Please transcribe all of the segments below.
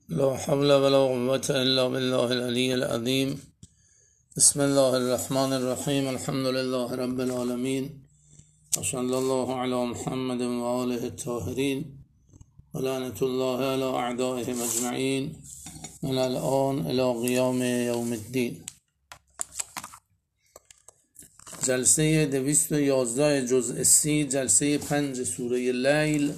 لا حول ولا قوة إلا بالله العلي العظيم. بسم الله الرحمن الرحيم. الحمد لله رب العالمين، وصلى الله على محمد وآله الطاهرين، ولعنة الله على أعدائهم أجمعين من الآن إلى قیام یوم الدین. جلسه 211 جزء 30، جلسه 5 سوره لیل.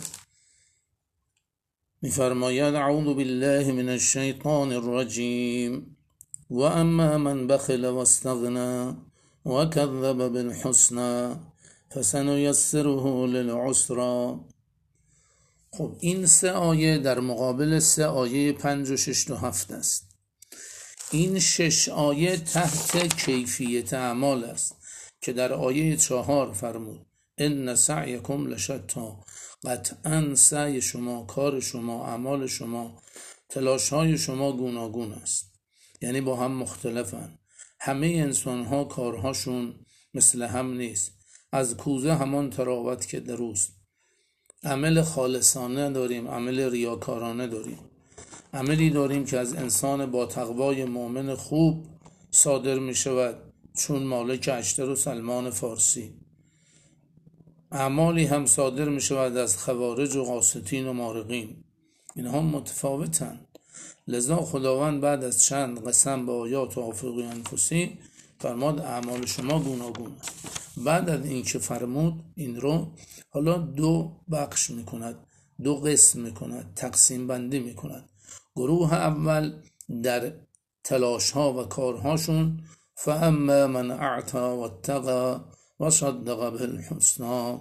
می‌فرماید اعوذ بالله من الشیطان الرجیم و اما من بخل و استغنى و کذب بالحسنى فسنیسره للعسرى. خب این 3 آیه در مقابل 3 آیه 5 و 6 و 7 است. این 6 آیه تحت کیفیت اعمال است که در آیه 4 فرمود ان سعیکم لشتی. قطعا سعی شما، کار شما، اعمال شما، تلاش های شما گوناگون است، یعنی با هم مختلفن. همه انسان ها کارهاشون مثل هم نیست. از کوزه همان تراوت که دروست. عمل خالصانه داریم، عمل ریاکارانه داریم، عملی داریم که از انسان با تقوای مؤمن خوب صادر می شود، چون مالک اشتر و سلمان فارسی. اعمالی هم صادر می شود از خوارج و قاسطین و مارقین. اینها متفاوتن. لذا خداوند بعد از چند قسم به آیات و آفاق انفسی فرماد اعمال شما گوناگون است. بعد از این که فرمود این رو حالا 2 بخش می کند، 2 قسم می کند، تقسیم بندی می کند. گروه اول در تلاش ها و کارهاشون فاما من اعطى واتقى وصدق بالحسنى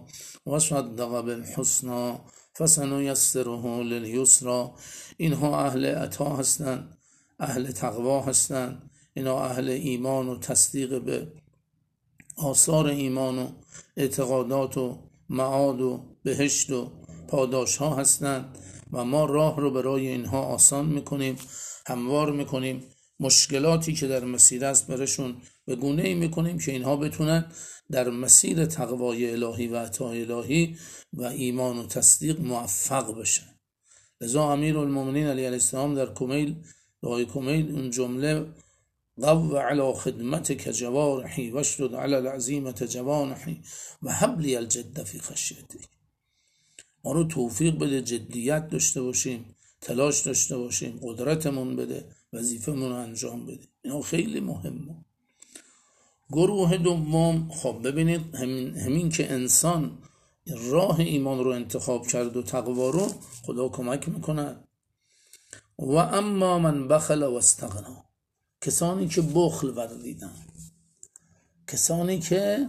فسنيسره لليسرى. اینها اهل عطا هستند، اهل تقوا هستند، اینها اهل ایمان و تصدیق به آثار ایمان و اعتقادات و معاد و بهشت و پاداش ها هستند و ما راه رو برای اینها آسان میکنیم، هموار میکنیم. مشکلاتی که در مسیر است برشون به گونه‌ای میکنیم که اینها بتونن در مسیر تقوای الهی و عطای الهی و ایمان و تصدیق موفق بشن. لذا امیرالمومنین علیه السلام در کمیل، دعای کمیل، اون جمله قو علی خدمتک جوارحی واشدد علی العزیمة جوانحی و هب لی الجد فی خشیتک. ما رو توفیق بده جدیت داشته باشیم، تلاش داشته باشیم، قدرتمون بده، وظیفمون رو انجام بده. اینا خیلی مهمه. گروه دوم، خب ببینید همین که انسان راه ایمان رو انتخاب کرد و تقوا رو، خدا کمک میکنه. و اما من بخل و استغنى، کسانی که بخل ورزیدن، کسانی که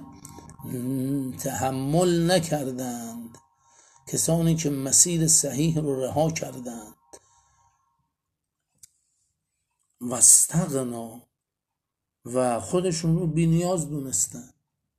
تحمل نکردند، کسانی که مسیر صحیح رو رها کردند. و استغنا، و خودشون رو بی نیاز دونستن.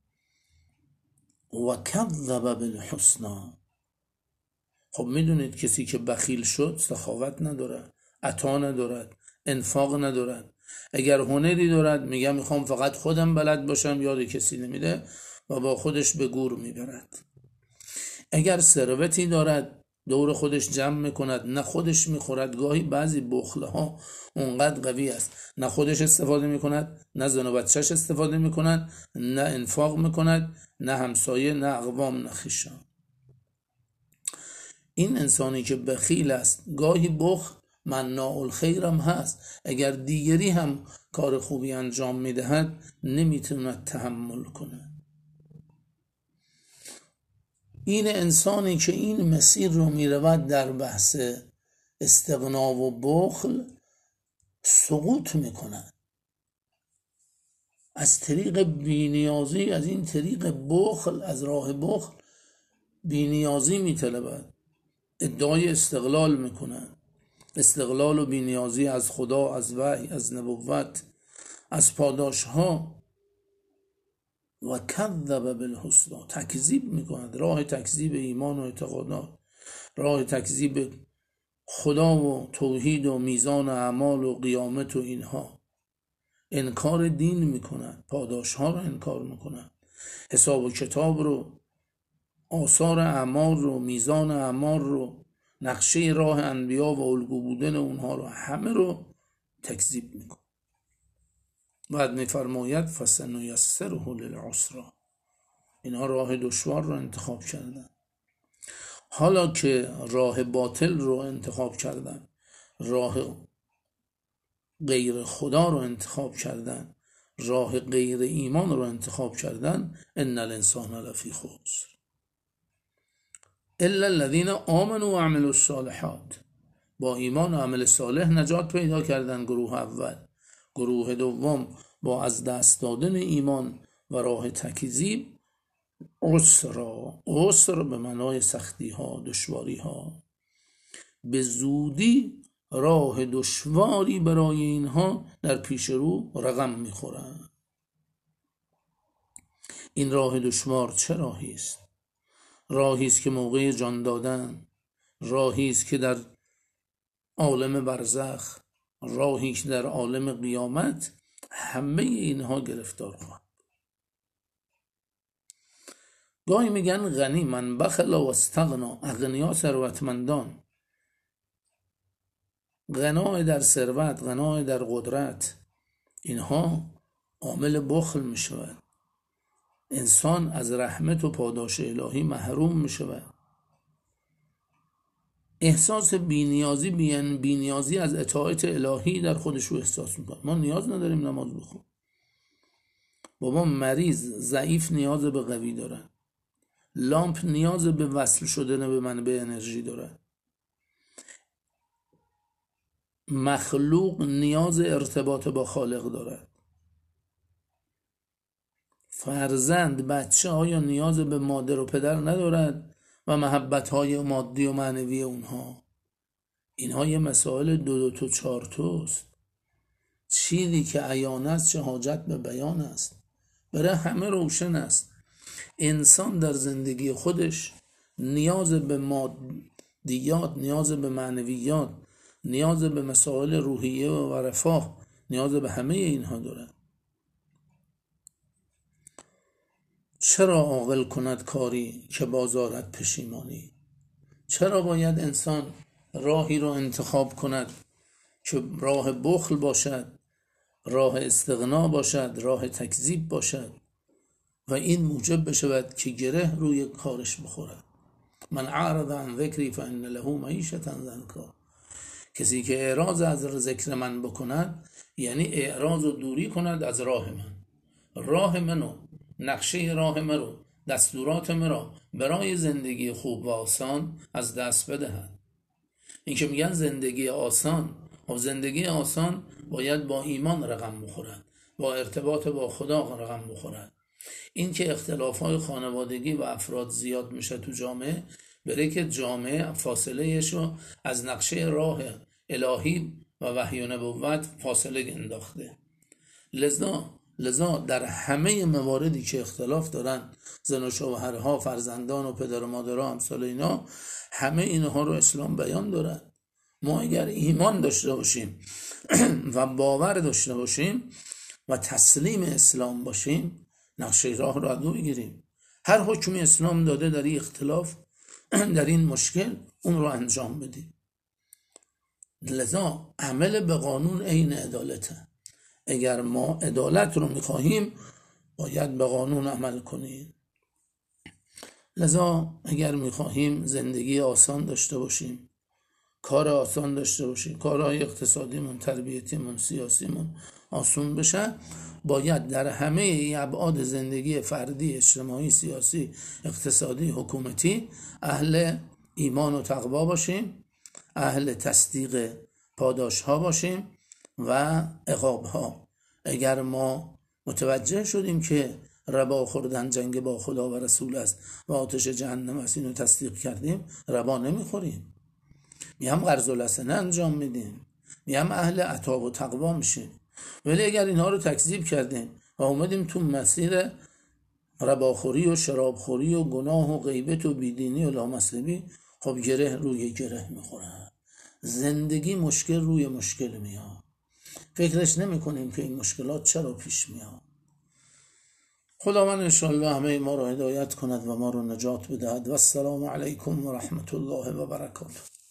و کذب بالحسنى. خب میدونید کسی که بخیل شد سخاوت ندارد، عطا ندارد، انفاق ندارد. اگر هنری دارد میگه میخوام فقط خودم بلد باشم، یاد کسی نمیده و با خودش به گور میبرد. اگر ثروتی دارد دور خودش جمع میکند، نه خودش میخورد. گاهی بعضی بخله ها اونقدر قوی است، نه خودش استفاده میکند، نه زن و بچهش استفاده میکند، نه انفاق میکند، نه همسایه، نه اقوام، نه خویشان. این انسانی که بخیل است، گاهی بخل مناع الخیر هم هست. اگر دیگری هم کار خوبی انجام میدهد نمیتوند تحمل کنه. این انسانی که این مسیر رو میرود در بحث استغنا و بخل سقوط میکنه. از طریق بینیازی، از این طریق بخل، از راه بخل بینیازی میطلبد، ادعای استقلال میکنه. استقلال و بینیازی از خدا، از وحی، از نبوت، از پاداش ها. و کذب بالحسنى، تکذیب میکند. راه تکذیب ایمان و اعتقادات، راه تکذیب خدا و توحید و میزان اعمال و قیامت و اینها. انکار دین میکند، پاداش ها رو انکار میکند، حساب و کتاب رو، آثار اعمال رو، میزان اعمال رو، نقشه راه انبیا و الگو بودن اونها رو همه رو تکذیب میکنه. بعد میفرماید فسنیسره للعسری، اینها راه دشوار رو انتخاب کردن. حالا که راه باطل رو انتخاب کردن، راه غیر خدا رو انتخاب کردن، راه غیر ایمان رو انتخاب کردن، ان الانسان لفی خسر الا الذین آمنوا و عملوا الصالحات، با ایمان و عمل صالح نجات پیدا کردن گروه اول. گروه دوم با از دست دادن ایمان و راه تکذیب عسر به معنای سختی ها، دشواری ها، به زودی راه دشواری برای اینها در پیش رو رقم میخورند. این راه دشوار چه راهی است؟ راهی است که موقع جان دادن، راهی است که در عالم برزخ، راهی که در عالم قیامت همه اینها گرفتار خواهد. گاهی میگن غنی من بخل و استغنا، اغنیا ثروتمندان، غنای در ثروت، غنای در قدرت، اینها عامل بخل میشود. انسان از رحمت و پاداش الهی محروم میشود. احساس بینیازی از اطاعت الهی در خودش رو احساس میکنه. ما نیاز نداریم نماز بخونیم. بابا مریض ضعیف نیاز به قوی داره. لامپ نیاز به وصل شدن به منبع انرژی داره. مخلوق نیاز ارتباط با خالق داره. فرزند، بچه آیا نیاز به مادر و پدر ندارد و محبت های مادی و معنوی اونها؟ اینها یه مسائل دو تو چار توست. چیزی که عیان است چه حاجت به بیان است، برای همه روشن است. انسان در زندگی خودش نیاز به مادیات، نیاز به معنویات، نیاز به مسائل روحیه و رفاه، نیاز به همه اینها داره. چرا عاقل کند کاری که بازارت پشیمانی؟ چرا باید انسان راهی رو انتخاب کند که راه بخل باشد، راه استغنا باشد، راه تکذیب باشد و این موجب بشود که گره روی کارش بخورد؟ من اعرض عن ذکری فان له معیشة ضنکا، کسی که اعراض از ذکر من بکند یعنی اعراض و دوری کند از راه من، راه منو، نقشه راه مرو، دستورات مرا برای زندگی خوب و آسان از دست بدهد. این که میگن زندگی آسان، و زندگی آسان باید با ایمان رقم بخورد، با ارتباط با خدا رقم بخورد. این که اختلافات خانوادگی و افراد زیاد میشه تو جامعه، برای که جامعه فاصلهشو از نقشه راه الهی و وحی و نبوت فاصله انداخته. لذا در همه مواردی که اختلاف دارن، زن و شوهرها، فرزندان و پدر و مادرها، امثال اینا، همه اینها رو اسلام بیان داره. ما اگر ایمان داشته باشیم و باور داشته باشیم و تسلیم اسلام باشیم، نقشه راه رو ادو بگیریم. هر حکمی اسلام داده در این اختلاف، در این مشکل، اون رو انجام بدیم. لذا عمل به قانون عین عدالته. اگر ما عدالت رو میخواهیم باید به قانون عمل کنیم. لذا اگر میخواهیم زندگی آسان داشته باشیم، کار آسان داشته باشیم، کارهای اقتصادیمون، تربیتیمون، سیاسیمون آسان بشه، باید در همه ابعاد زندگی فردی، اجتماعی، سیاسی، اقتصادی، حکومتی اهل ایمان و تقوا باشیم، اهل تصدیق پاداش ها باشیم و عقاب ها. اگر ما متوجه شدیم که ربا خوردن جنگ با خدا و رسول است و آتش جهنم است، اینو تصدیق کردیم، ربا نمیخوریم، میام قرض الحسنه انجام میدیم، میام اهل عطا و تقوا میشیم. ولی اگر اینها رو تکذیب کردیم و اومدیم تو مسیر رباخوری و شرابخوری و گناه و غیبت و بیدینی و لامصلبی، خب گره روی گره میخوره، زندگی مشکل روی مشکل میاد، فکرش نمی کنیم که این مشکلات چرا پیش میاد. خداوند انشاءالله همه ما رو هدایت کند و ما رو نجات بدهد. و السلام علیکم و رحمت الله و برکاته.